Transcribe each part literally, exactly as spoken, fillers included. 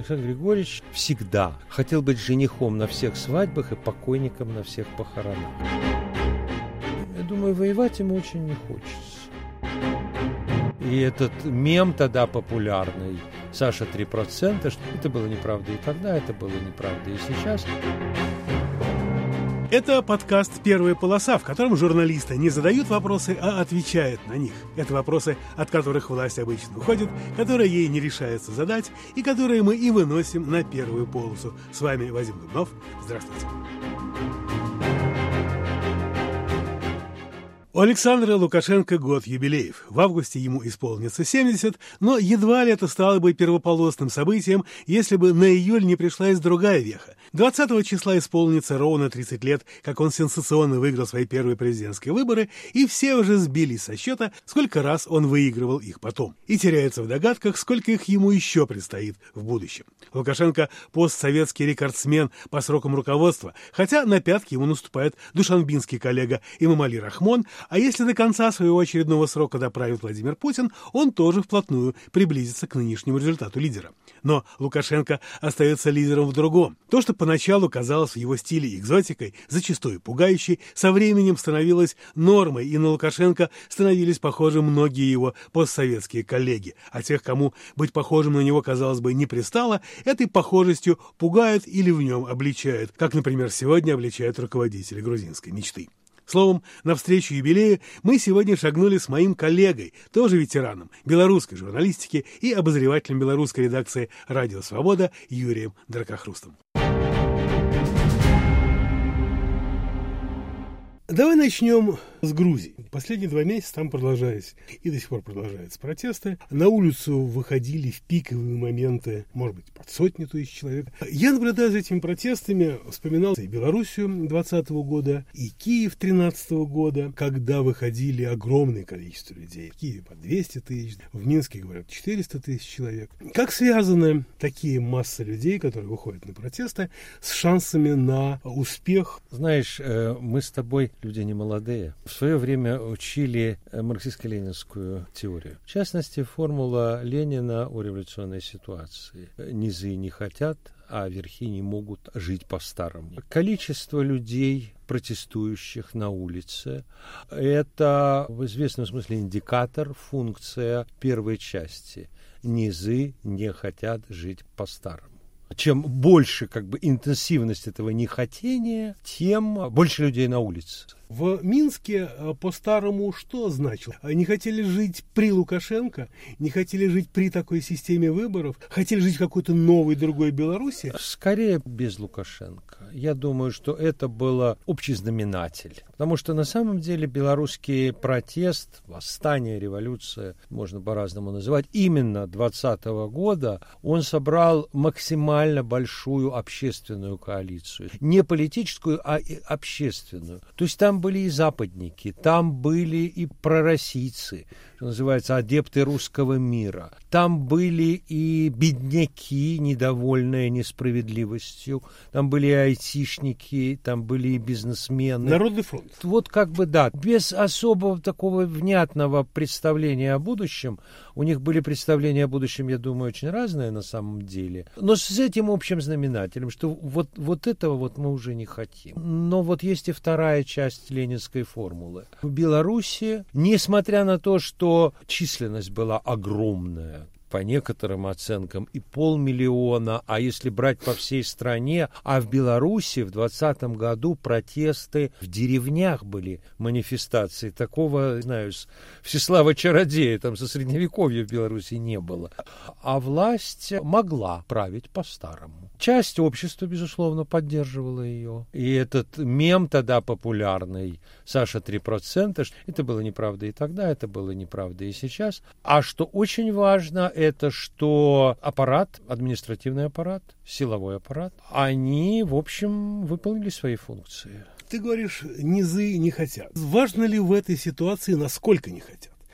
Александр Григорьевич всегда хотел быть женихом на всех свадьбах и покойником на всех похоронах. Я думаю, воевать ему очень не хочется. И этот мем тогда популярный «Саша три процента», это было неправда и тогда, это было неправда и сейчас. Это подкаст «Первая полоса», в котором журналисты не задают вопросы, а отвечают на них. Это вопросы, от которых власть обычно уходит, которые ей не решается задать, и которые мы и выносим на первую полосу. С вами Вадим Дубнов. Здравствуйте. У Александра Лукашенко год юбилеев. В августе ему исполнится семьдесят, но едва ли это стало бы первополосным событием, если бы на июль не пришлась другая веха. двадцатого числа исполнится ровно тридцать лет, как он сенсационно выиграл свои первые президентские выборы, и все уже сбились со счета, сколько раз он выигрывал их потом. И теряется в догадках, сколько их ему еще предстоит в будущем. Лукашенко – постсоветский рекордсмен по срокам руководства, хотя на пятки ему наступает душанбинский коллега Эмомали Рахмон, а если до конца своего очередного срока доправит Владимир Путин, он тоже вплотную приблизится к нынешнему результату лидера. Но Лукашенко остается лидером в другом. То, что поначалу казалось в его стиле экзотикой, зачастую пугающей, со временем становилось нормой, и на Лукашенко становились похожи многие его постсоветские коллеги. А тех, кому быть похожим на него, казалось бы, не пристало, этой похожестью пугают или в нем обличают, как, например, сегодня обличают руководители грузинской мечты. Словом, навстречу юбилею мы сегодня шагнули с моим коллегой, тоже ветераном белорусской журналистики и обозревателем белорусской редакции «Радио Свобода» Юрием Дракохрустом. Давай начнем с Грузии. Последние два месяца там продолжались, и до сих пор продолжаются протесты. На улицу выходили в пиковые моменты, может быть, под сотню тысяч человек. Я наблюдаю за этими протестами, вспоминал и Белоруссию двадцатого года, и Киев тринадцатого года, когда выходили огромное количество людей. В Киеве по двести тысяч, в Минске, говорят, четыреста тысяч человек. Как связаны такие массы людей, которые выходят на протесты, с шансами на успех? Знаешь, мы с тобой люди не молодые. В свое время учили марксистско-ленинскую теорию. В частности, формула Ленина о революционной ситуации. Низы не хотят, а верхи не могут жить по-старому. Количество людей, протестующих на улице, это в известном смысле индикатор, функция первой части. Низы не хотят жить по-старому. Чем больше как бы интенсивность этого нехотения, тем больше людей на улице. В Минске по-старому что значило? Не хотели жить при Лукашенко, не хотели жить при такой системе выборов, хотели жить в какой-то новой, другой Беларуси? Скорее без Лукашенко. Я думаю, что это было общий знаменатель. Потому что на самом деле белорусский протест, восстание, революция, можно по-разному называть, именно двадцатого года он собрал максимально большую общественную коалицию. Не политическую, а и общественную. То есть там были и западники, там были и пророссийцы, что называется, адепты русского мира. Там были и бедняки, недовольные несправедливостью, там были и айтишники, там были и бизнесмены. Народный фронт. Вот как бы да, без особого такого внятного представления о будущем. У них были представления о будущем, я думаю, очень разные на самом деле. Но с этим общим знаменателем, что вот, вот этого вот мы уже не хотим. Но вот есть и вторая часть ленинской формулы. В Беларуси, несмотря на то, что численность была огромная, по некоторым оценкам и полмиллиона, а если брать по всей стране, а в Беларуси в двадцатом году протесты в деревнях были, манифестации. Такого, знаю, Всеслава Чародея, там со Средневековья в Беларуси не было. А власть могла править по-старому. Часть общества, безусловно, поддерживала ее. И этот мем тогда популярный «Саша три процента», это было неправда и тогда, это было неправда и сейчас. А что очень важно, это что аппарат, административный аппарат, силовой аппарат, они, в общем, выполнили свои функции. Ты говоришь, низы не хотят. Важно ли в этой ситуации, насколько не хотят?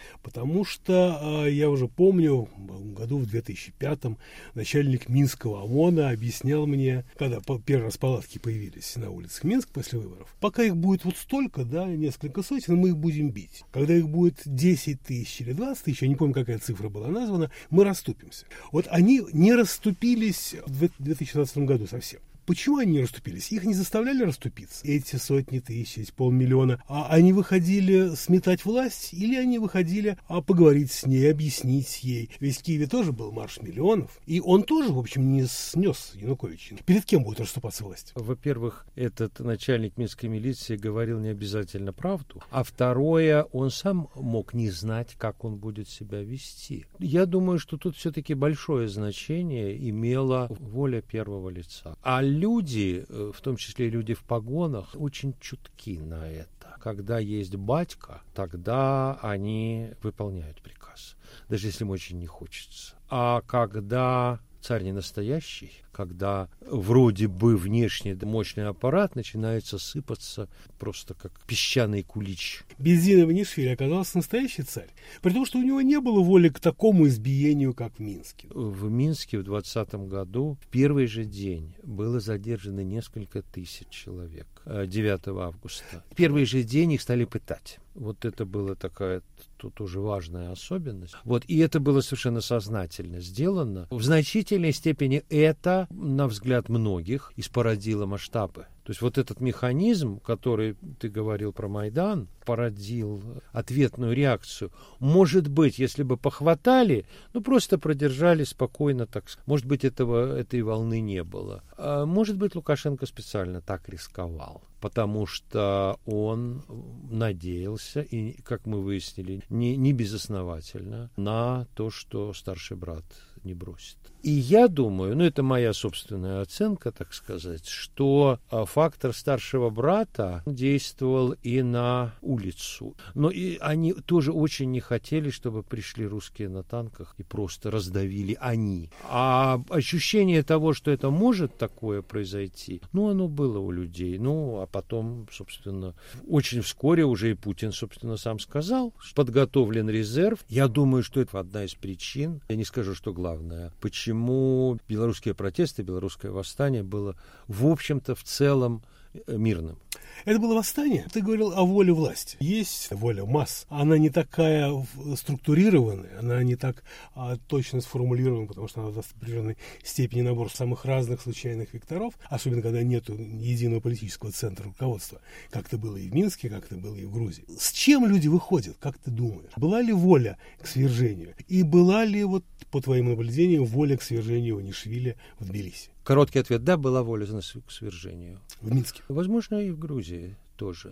Потому что э, я уже помню, в году в две тысячи пятом начальник Минского ОМОНа объяснял мне, когда по, первый раз палатки появились на улицах Минска после выборов, пока их будет вот столько, да, несколько сотен, мы их будем бить. Когда их будет десять тысяч или двадцать тысяч, я не помню, какая цифра была названа, мы расступимся. Вот они не расступились в две тысячи двадцатом году совсем. Почему они не расступились? Их не заставляли расступиться. Эти сотни тысяч, эти полмиллиона. А они выходили сметать власть или они выходили а, поговорить с ней, объяснить ей? Ведь в Киеве тоже был марш миллионов. И он тоже, в общем, не снес Януковича. Перед кем будет расступаться власть? Во-первых, этот начальник Минской милиции говорил не обязательно правду. А второе, он сам мог не знать, как он будет себя вести. Я думаю, что тут все-таки большое значение имела воля первого лица. А люди, в том числе люди в погонах, очень чутки на это. Когда есть батька, тогда они выполняют приказ, даже если им очень не хочется. А когда царь не настоящий, когда вроде бы внешний мощный аппарат начинается сыпаться просто как песчаный кулич. Бензин Иванишвили оказался настоящий царь, при том, что у него не было воли к такому избиению, как в Минске. В Минске в двадцатом году в первый же день было задержано несколько тысяч человек, девятого августа. В первый же день их стали пытать. Вот это была такая тут уже важная особенность. Вот, и это было совершенно сознательно сделано. В значительной степени это, на взгляд многих, испородило масштабы. То есть вот этот механизм, который ты говорил про Майдан, породил ответную реакцию. Может быть, если бы похватали, ну просто продержали спокойно, так сказать. Может быть, этого, этой волны не было. А может быть, Лукашенко специально так рисковал, потому что он надеялся, и, как мы выяснили, не, не безосновательно, на то, что старший брат не бросит. И я думаю, ну это моя собственная оценка, так сказать, что фактор старшего брата действовал и на улицу. Но и они тоже очень не хотели, чтобы пришли русские на танках и просто раздавили они. А ощущение того, что это может такое произойти, ну оно было у людей. Ну а потом, собственно, очень вскоре уже и Путин, собственно, сам сказал, что подготовлен резерв. Я думаю, что это одна из причин, я не скажу, что главное, почему Почему белорусские протесты, белорусское восстание было, в общем-то, в целом мирным. Это было восстание. Ты говорил о воле власти. Есть воля масс. Она не такая структурированная, она не так а, точно сформулирована, потому что она в определенной степени набор самых разных случайных векторов, особенно когда нет единого политического центра руководства, как это было и в Минске, как это было и в Грузии. С чем люди выходят, как ты думаешь? Была ли воля к свержению? И была ли, вот, по твоим наблюдениям, воля к свержению Иванишвили в Тбилиси? Короткий ответ – да, была воля к свержению. В Минске? Возможно, и в Грузии тоже.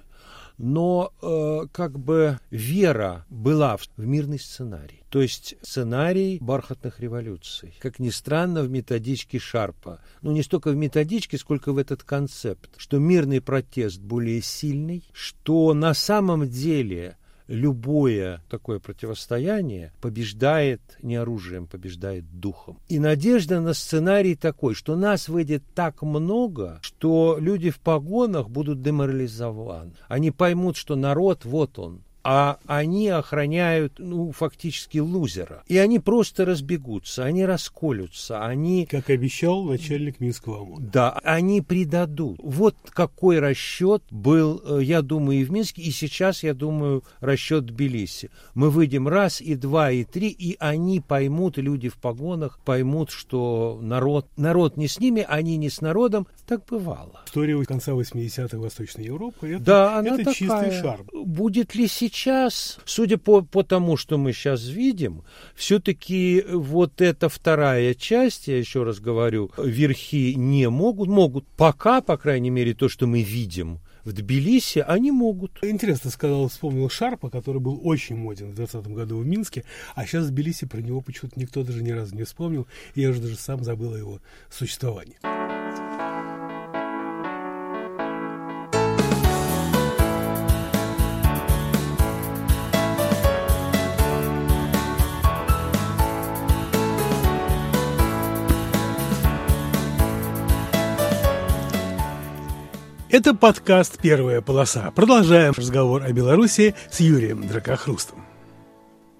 Но э, как бы вера была в, в мирный сценарий. То есть сценарий бархатных революций. Как ни странно, в методичке Шарпа. Ну, не столько в методичке, сколько в этот концепт. Что мирный протест более сильный, что на самом деле любое такое противостояние побеждает не оружием, побеждает духом. И надежда на сценарий такой, что нас выйдет так много, что люди в погонах будут деморализованы. Они поймут, что народ, вот он, а они охраняют, ну, фактически лузера. И они просто разбегутся, они расколются, они... Как обещал начальник Минского ОМОНа. Да, они предадут. Вот какой расчет был, я думаю, и в Минске, и сейчас, я думаю, расчет в Тбилиси. Мы выйдем раз, и два, и три, и они поймут, люди в погонах поймут, что народ, народ не с ними, они не с народом. Так бывало. История конца восьмидесятых Восточной Европы, это, да, она это такая. Чистый шарм. Будет ли сейчас? Сейчас, судя по, по тому, что мы сейчас видим, все-таки вот эта вторая часть, я еще раз говорю, верхи не могут, могут пока, по крайней мере, то, что мы видим в Тбилиси, они могут. Интересно, сказал, вспомнил Шарпа, который был очень моден в двадцатом году в Минске, а сейчас в Тбилиси про него почему-то никто даже ни разу не вспомнил, и я уже даже сам забыл о его существовании. Это подкаст «Первая полоса». Продолжаем разговор о Беларуси с Юрием Дракохрустом.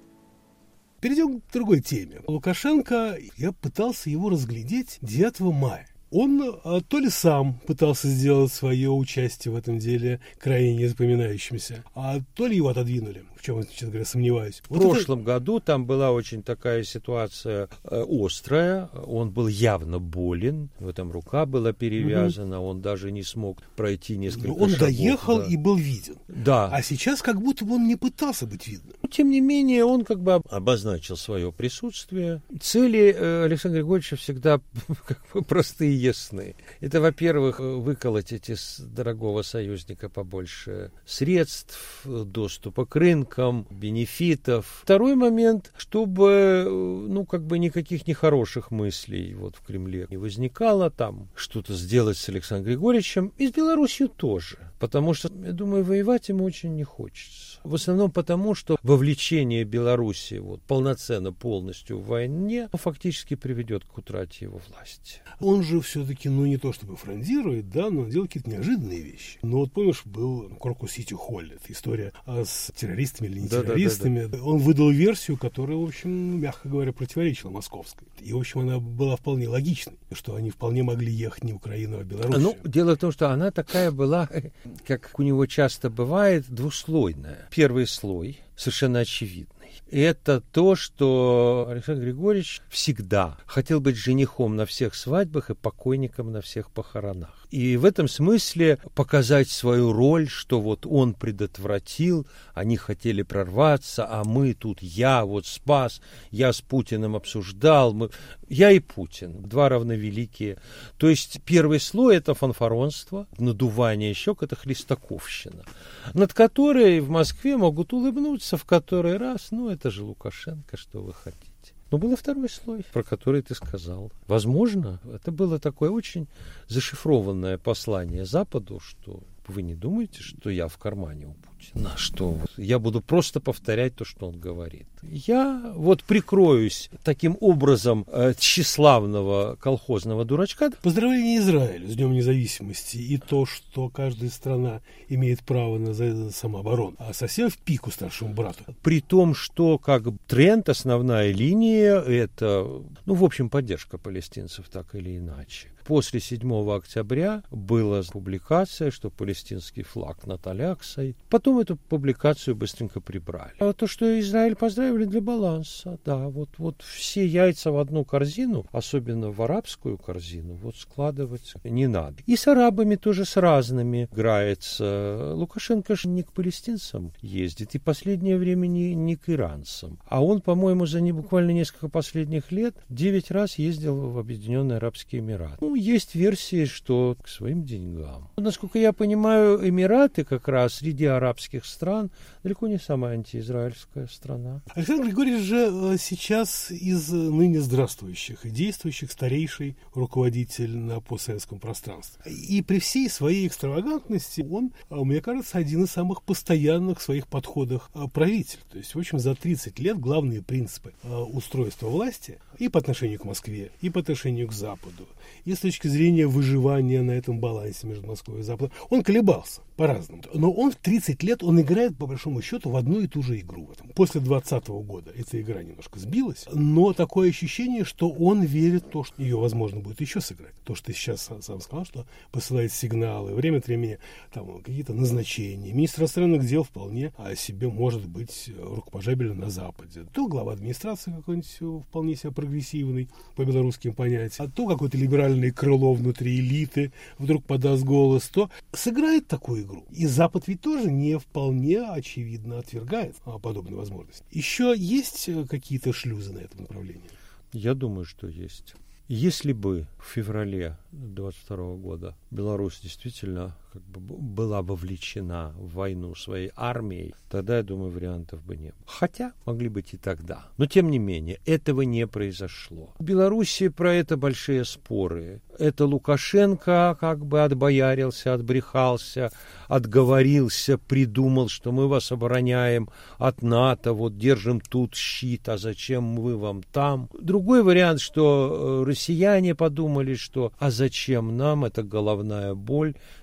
Перейдем к другой теме. Лукашенко, я пытался его разглядеть девятого мая. Он а, то ли сам пытался сделать свое участие в этом деле крайне незапоминающимся, а то ли его отодвинули, в чем я, честно говоря, сомневаюсь. В вот прошлом это... году там была очень такая ситуация э, острая, он был явно болен, в этом рука была перевязана, угу. он даже не смог пройти несколько шагов. Он доехал да. и был виден. Да. А сейчас как будто бы он не пытался быть видным. Тем не менее, он как бы обозначил свое присутствие. Цели э, Александра Григорьевича всегда как бы простые и ясны. Это, во-первых, выколоть эти с дорогого союзника побольше средств, доступа к рынкам, бенефитов. Второй момент, чтобы, ну, как бы никаких нехороших мыслей вот в Кремле не возникало, там что-то сделать с Александром Григорьевичем и с Беларусью тоже. Потому что, я думаю, воевать ему очень не хочется. В основном потому, что вовлечение Беларуси вот, полноценно, полностью в войне фактически приведет к утрате его власти. Он же все-таки, ну, не то чтобы фрондирует, да, но делает какие-то неожиданные вещи. Но вот помнишь, был Коркус-Сити Холл, это история с террористами или не да, террористами. Да, да, да. Он выдал версию, которая, в общем, мягко говоря, противоречила московской. И, в общем, она была вполне логичной, что они вполне могли ехать не в Украину, а в Белоруссию. Ну, дело в том, что она такая была, как у него часто бывает, двуслойная. Первый слой совершенно очевидный. Это то, что Александр Григорьевич всегда хотел быть женихом на всех свадьбах и покойником на всех похоронах. И в этом смысле показать свою роль, что вот он предотвратил, они хотели прорваться, а мы тут, я вот спас, я с Путиным обсуждал, мы... я и Путин, два равновеликие. То есть первый слой – это фанфаронство, надувание щек – это хлестаковщина, над которой в Москве могут улыбнуться в который раз, ну это же Лукашенко, что вы хотите. Но был и второй слой, про который ты сказал. Возможно, это было такое очень зашифрованное послание Западу, что вы не думаете, что я в кармане у Путина, что я буду просто повторять то, что он говорит. Я вот прикроюсь таким образом э, тщеславного колхозного дурачка. Поздравления Израилю с Днем независимости и то, что каждая страна имеет право на самооборону, а совсем в пику старшему брату. При том, что как тренд, основная линия, это, ну, в общем, поддержка палестинцев так или иначе. После седьмого октября была публикация, что палестинский флаг над Аляксой. Потом эту публикацию быстренько прибрали. А то, что Израиль поздравили для баланса, да, вот, вот все яйца в одну корзину, особенно в арабскую корзину, вот складывать не надо. И с арабами тоже с разными играется. Лукашенко же не к палестинцам ездит, и последнее время не, не к иранцам. А он, по-моему, за не буквально несколько последних лет девять раз ездил в Объединенные Арабские Эмираты. Ну, есть версии, что к своим деньгам. Насколько я понимаю, Эмираты как раз среди арабских стран далеко не самая антиизраильская страна. Александр Григорьевич же сейчас из ныне здравствующих и действующих старейший руководитель на постсоветском пространстве. И при всей своей экстравагантности он, мне кажется, один из самых постоянных в своих подходах правитель. То есть, в общем, за тридцать лет главные принципы устройства власти и по отношению к Москве, и по отношению к Западу, и с точки зрения выживания на этом балансе между Москвой и Западом, он колебался по-разному. Но он в тридцать лет, он играет, по большому счету, в одну и ту же игру. После двадцатого года эта игра немножко сбилась, но такое ощущение, что он верит в то, что ее, возможно, будет еще сыграть. То, что ты сейчас сам, сам сказал, что посылает сигналы, время от времени там, какие-то назначения. Министр иностранных дел вполне о себе может быть рукопожатен на Западе. То глава администрации какой-нибудь вполне себе прогрессивный, по белорусским понятиям, а то какое-то либеральное крыло внутри элиты вдруг подаст голос, то сыграет такую игру. И Запад ведь тоже не вполне очевидно отвергает подобную возможность. Еще есть какие-то шлюзы на этом направлении? Я думаю, что есть. Если бы в феврале двадцать второго года Беларусь действительно как бы была вовлечена в войну своей армией, тогда, я думаю, вариантов бы не было. Хотя могли быть и тогда. Но, тем не менее, этого не произошло. В Беларуси про это большие споры. Это Лукашенко как бы отбоярился, отбрехался, отговорился, придумал, что мы вас обороняем от НАТО, вот держим тут щит, а зачем мы вам там? Другой вариант, что россияне подумали, что а зачем нам, это головная боль, вот у них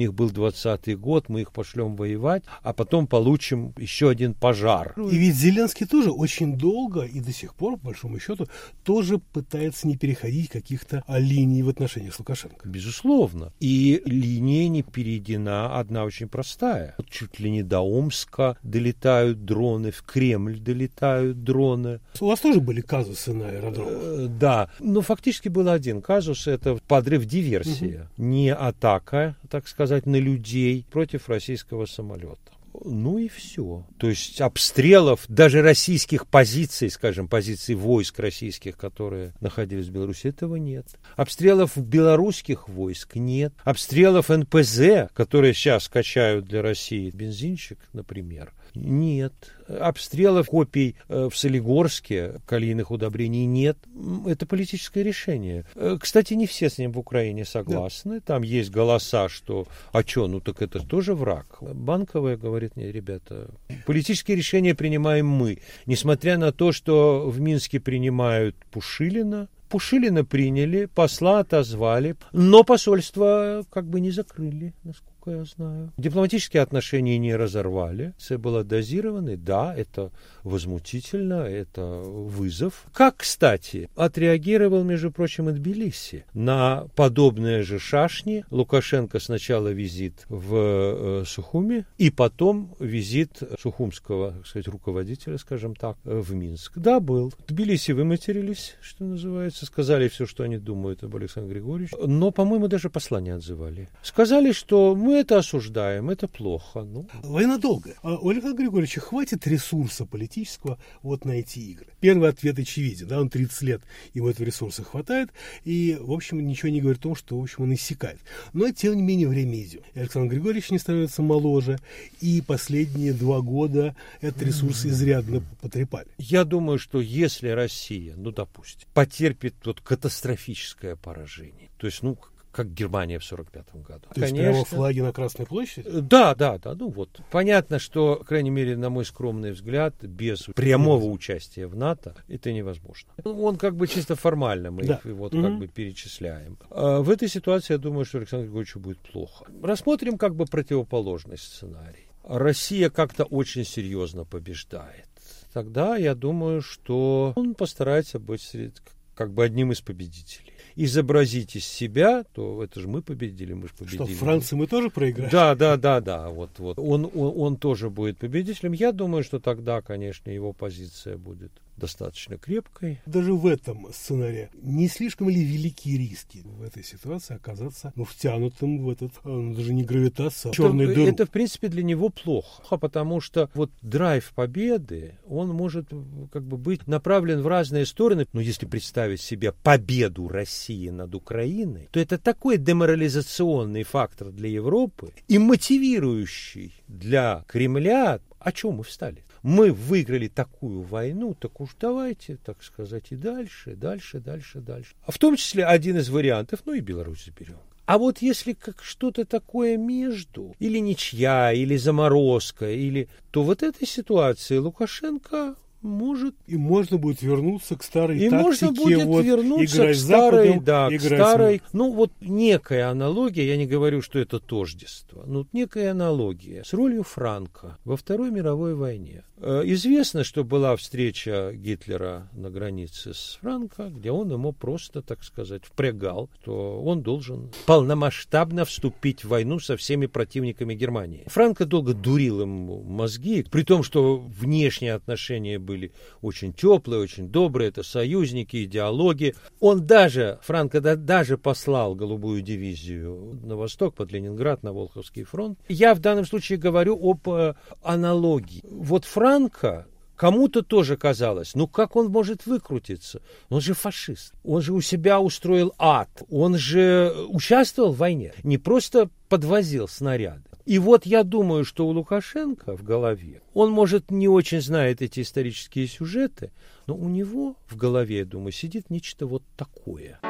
них был двадцатый год, мы их пошлем воевать, а потом получим еще один пожар. И ведь Зеленский тоже очень долго и до сих пор, по большому счету, тоже пытается не переходить каких-то линий в отношениях с Лукашенко. Безусловно. И линия не перейдена одна очень простая. Чуть ли не до Омска долетают дроны, в Кремль долетают дроны. У вас тоже были казусы на аэродромах? Э, да. Но фактически был один казус. Это подрыв, диверсия. Угу. Не атака, так сказать, на людей против российского самолета. Ну и все. То есть обстрелов даже российских позиций, скажем, позиций войск российских, которые находились в Беларуси, этого нет. Обстрелов белорусских войск нет. Обстрелов эн пэ зэ, которые сейчас качают для России бензинчик, например, нет. Обстрелов копий в Солигорске калийных удобрений нет. Это политическое решение. Кстати, не все с ним в Украине согласны. Да. Там есть голоса, что а что, ну так это тоже враг. Банковая говорит: нет, ребята, политические решения принимаем мы. Несмотря на то, что в Минске принимают Пушилина, Пушилина приняли, посла отозвали, но посольство как бы не закрыли, насколько я знаю. Дипломатические отношения не разорвали. Все было дозировано. Да, это возмутительно, это вызов. Как, кстати, отреагировал, между прочим, и Тбилиси на подобные же шашни. Лукашенко сначала визит в э, Сухуми, и потом визит сухумского, так сказать, руководителя, скажем так, в Минск. Да, был. Тбилиси выматерились, что называется, сказали все, что они думают об Александре Григорьевиче, но, по-моему, даже посла не отзывали. Сказали, что мы это осуждаем, это плохо. Ну. Война долгая. А у Александра Григорьевича хватит ресурса политического вот на эти игры? Первый ответ очевиден. Да, он тридцать лет, ему этого ресурса хватает, и, в общем, ничего не говорит о том, что, в общем, он иссякает. Но, тем не менее, время идет. И Александр Григорьевич не становится моложе, и последние два года этот ресурс изрядно потрепали. Я думаю, что если Россия, ну, допустим, потерпит вот катастрофическое поражение, то есть, ну, как Германия в сорок пятом году. То есть прямо флаги на Красной площади? Да, да, да. Ну вот. Понятно, что, по крайней мере, на мой скромный взгляд, без прямого mm-hmm. участия в НАТО это невозможно. Он как бы чисто формально, мы да. их вот mm-hmm. как бы перечисляем. А в этой ситуации, я думаю, что Александру Григорьевичу будет плохо. Рассмотрим как бы противоположный сценарий. Россия как-то очень серьезно побеждает. Тогда я думаю, что он постарается быть как бы одним из победителей. Изобразить из себя, то это же мы победили, мы же победили. Что, в Франции мы тоже проиграли? Да, да, да, да. Вот, вот. Он, он, он тоже будет победителем. Я думаю, что тогда, конечно, его позиция будет достаточно крепкой. Даже в этом сценарии не слишком ли велики риски в этой ситуации оказаться ну, втянутым в этот, ну, даже не гравитация, а черную дыру? Это, в принципе, для него плохо, потому что вот драйв победы, он может как бы быть направлен в разные стороны. Но если представить себе победу России над Украиной, то это такой деморализационный фактор для Европы и мотивирующий для Кремля. О чем мы встали? Мы выиграли такую войну, так уж давайте, так сказать, и дальше, дальше, дальше, дальше. А в том числе один из вариантов, ну и Беларусь заберем. А вот если как что-то такое между, или ничья, или заморозка, или, то в этой ситуации Лукашенко может... И можно будет вернуться к старой и тактике. И можно будет вот, вернуться к старой, Западом, да, к старой... Ну, вот некая аналогия, я не говорю, что это тождество, но вот некая аналогия с ролью Франко во Второй мировой войне. Известно, что была встреча Гитлера на границе с Франко, где он ему просто, так сказать, впрягал, что он должен полномасштабно вступить в войну со всеми противниками Германии. Франко долго дурил ему мозги, при том, что внешние отношения были очень теплые, очень добрые, это союзники, идеологи. Он даже, Франко даже послал голубую дивизию на восток, под Ленинград, на Волховский фронт. Я в данном случае говорю об э, аналогии. Вот Франко кому-то тоже казалось, ну как он может выкрутиться? Он же фашист, он же у себя устроил ад, он же участвовал в войне, не просто подвозил снаряды. И вот я думаю, что у Лукашенко в голове, он, может, не очень знает эти исторические сюжеты, но у него в голове, я думаю, сидит нечто вот такое.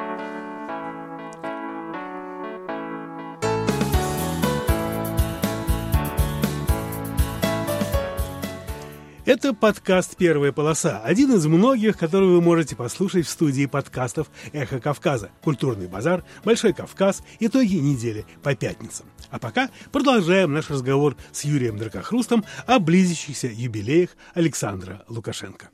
Это подкаст «Первая полоса», один из многих, которые вы можете послушать в студии подкастов «Эхо Кавказа», «Культурный базар», «Большой Кавказ», «Итоги недели» по пятницам. А пока продолжаем наш разговор с Юрием Дракохрустом о близящихся юбилеях Александра Лукашенко.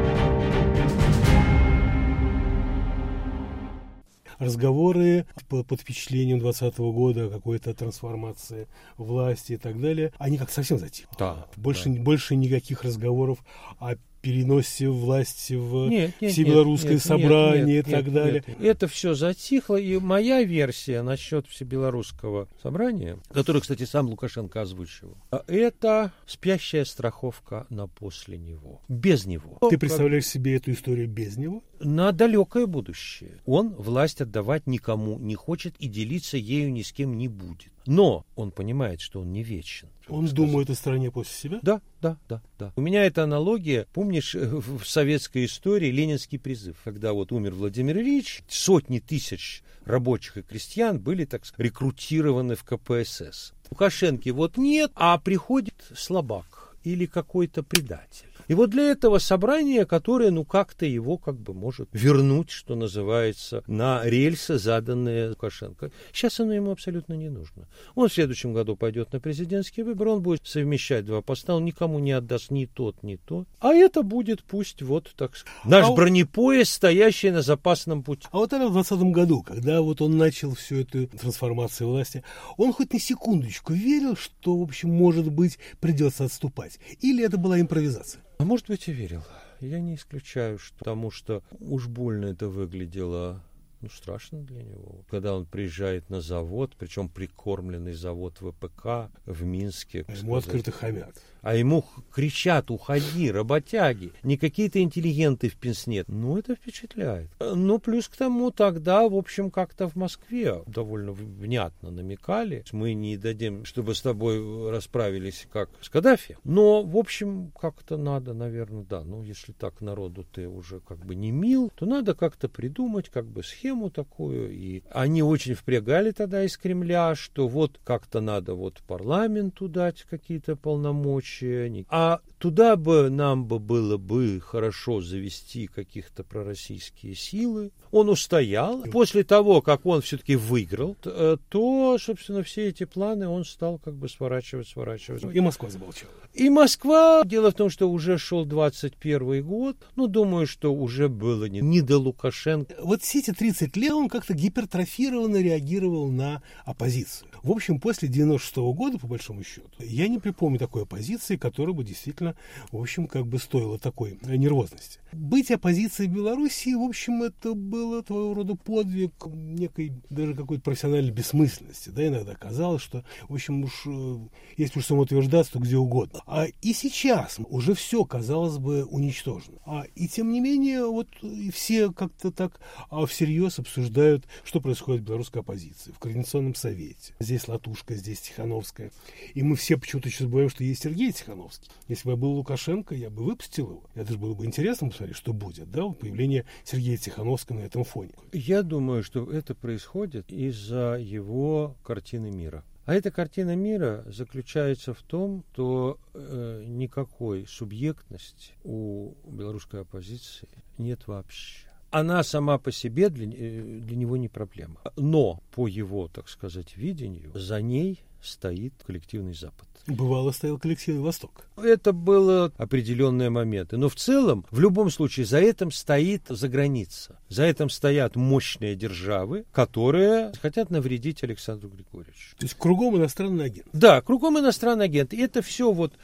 Разговоры под впечатлением двадцатого года, какой-то трансформации власти и так далее, они как совсем затихли. Да, больше, да. больше никаких разговоров о переносе власти в нет, нет, всебелорусское нет, собрание нет, нет, и так нет, далее. Нет. Это все затихло, и моя версия насчет всебелорусского собрания, которую, кстати, сам Лукашенко озвучивал, это спящая страховка на после него. Без него. Ты представляешь себе эту историю без него? На далекое будущее. Он власть отдавать никому не хочет и делиться ею ни с кем не будет. Но он понимает, что он не вечен. Он думает о стране после себя? Да, да, да, да. У меня эта аналогия, помнишь, в советской истории ленинский призыв, когда вот умер Владимир Ильич, сотни тысяч рабочих и крестьян были, так сказать, рекрутированы в ка пэ эс эс. Лукашенко вот нет, а приходит слабак или какой-то предатель. И вот для этого собрание, которое, ну, как-то его, как бы, может вернуть, что называется, на рельсы, заданные Лукашенко. Сейчас оно ему абсолютно не нужно. Он в следующем году пойдет на президентские выборы, он будет совмещать два поста, он никому не отдаст ни тот, ни то. А это будет, пусть, вот, так сказать, наш а бронепоезд, стоящий на запасном пути. А вот тогда в двадцатом году, когда вот он начал всю эту трансформацию власти, он хоть на секундочку верил, что, в общем, может быть, придется отступать? Или это была импровизация? А может быть, и верил. Я не исключаю, что, потому что уж больно это выглядело, ну, страшно для него. Когда он приезжает на завод, причем прикормленный завод вэ пэ ка в Минске. А ему открыто хамят. А ему кричат: уходи, работяги, не какие-то интеллигенты в пенсне. Ну, это впечатляет. Ну, плюс к тому, тогда, в общем, как-то в Москве довольно внятно намекали. Мы не дадим, чтобы с тобой расправились, как с Каддафи. Но, в общем, как-то надо, наверное, да. Ну, если так народу ты уже как бы не мил, то надо как-то придумать как бы схему такую. И они очень впрягали тогда из Кремля, что вот как-то надо вот парламенту дать какие-то полномочия. А туда бы нам бы было бы хорошо завести каких-то пророссийские силы. Он устоял. После того, как он все-таки выиграл, то, собственно, все эти планы он стал как бы сворачивать, сворачивать. И Москва замолчала. И Москва, дело в том, что уже шел двадцать первый год, ну, думаю, что уже было не, не до Лукашенко. Вот все эти тридцать лет он как-то гипертрофированно реагировал на оппозицию. В общем, после девяносто шестого года, по большому счету, я не припомню такой оппозиции, которая бы действительно, в общем, как бы стоила такой нервозности. Быть оппозицией в Белоруссии, в общем, это было твоего рода подвиг некой даже какой-то профессиональной бессмысленности. Да, иногда казалось, что, в общем, уж если уж самоутверждаться, то где угодно. А и сейчас уже все, казалось бы, уничтожено. А и тем не менее, вот и все как-то так а всерьез обсуждают, что происходит в белорусской оппозиции, в Координационном совете. Здесь Латушка, здесь Тихановская. И мы все почему-то сейчас забываем, что есть Сергей Тихановский. Если бы я был Лукашенко, я бы выпустил его. Это же было бы интересно посмотреть, что будет, да, появление Сергея Тихановского на этом фоне. Я думаю, что это происходит из-за его картины мира. А эта картина мира заключается в том, что э, никакой субъектности у белорусской оппозиции нет вообще. Она сама по себе для, для него не проблема. Но по его, так сказать, видению, за ней стоит коллективный Запад. Бывало, стоял коллективный Восток. Это было определенные моменты. Но в целом, в любом случае, за этим стоит заграница. За этим стоят мощные державы, которые хотят навредить Александру Григорьевичу. То есть кругом иностранный агент. Да, кругом иностранный агент. И это все вот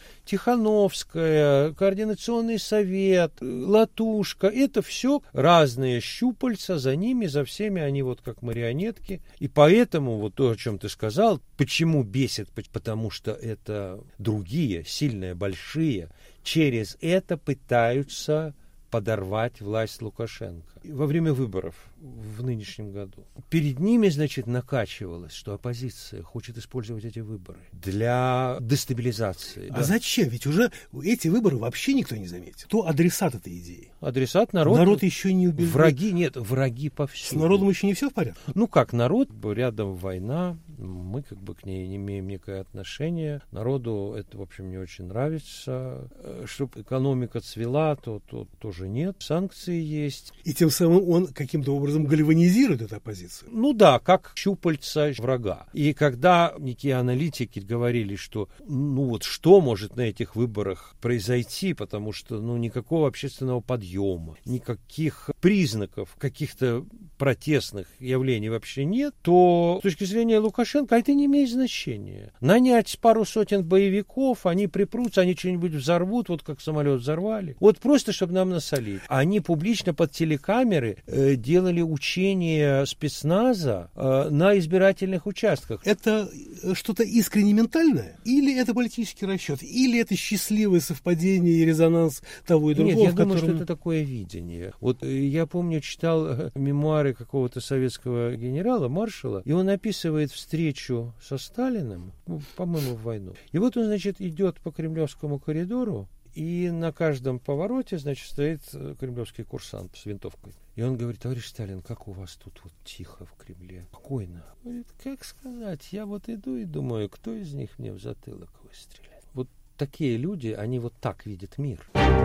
Тихановская, Координационный совет, Латушка. Это все разные щупальца. За ними, за всеми они вот как марионетки. И поэтому вот то, о чем ты сказал, почему бесит? Потому что это другие, сильные, большие, через это пытаются подорвать власть Лукашенко. Во время выборов в нынешнем году перед ними, значит, накачивалось, что оппозиция хочет использовать эти выборы для дестабилизации. А да. зачем? Ведь уже эти выборы вообще никто не заметит. Кто адресат этой идеи? Адресат народ. Народ еще не убежден. Враги, нет, враги повсюду. С народом еще не все в порядке? Ну как, народ, рядом война, Мы как бы к ней не имеем никакого отношения. Народу это, в общем, не очень нравится. Чтобы экономика цвела, то, то тоже нет. Санкции есть. И тем самым он каким-то образом гальванизирует эту оппозицию. Ну да, как щупальца врага. И когда некие аналитики говорили, что ну вот что может на этих выборах произойти, потому что ну никакого общественного подъема, никаких признаков каких-то протестных явлений вообще нет, то с точки зрения Лукашенко это не имеет значения. Нанять пару сотен боевиков, они припрутся, они что-нибудь взорвут, вот как самолет взорвали. Вот просто, чтобы нам насолить. Они публично под телекамеры э, делали учения спецназа э, на избирательных участках. Это что-то искренне ментальное? Или это политический расчет? Или это счастливое совпадение и резонанс того и другого? Нет, я котором... думаю, что это такое видение. Вот э, я помню, читал э, мемуары какого-то советского генерала, маршала, и он описывает встречу со Сталиным, ну, по-моему, в войну. И вот он, значит, идет по Кремлевскому коридору, и на каждом повороте, значит, стоит кремлевский курсант с винтовкой. И он говорит: товарищ Сталин, как у вас тут вот тихо в Кремле, спокойно. Говорит: как сказать, я вот иду и думаю, кто из них мне в затылок выстрелит. Вот такие люди, они вот так видят мир.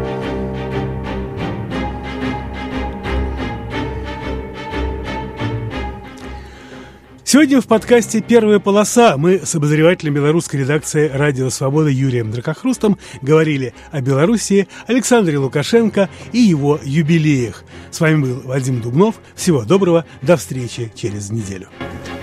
Сегодня в подкасте «Первая полоса» мы с обозревателем белорусской редакции «Радио Свобода» Юрием Дракохрустом говорили о Белоруссии, Александре Лукашенко и его юбилеях. С вами был Вадим Дубнов. Всего доброго, до встречи через неделю.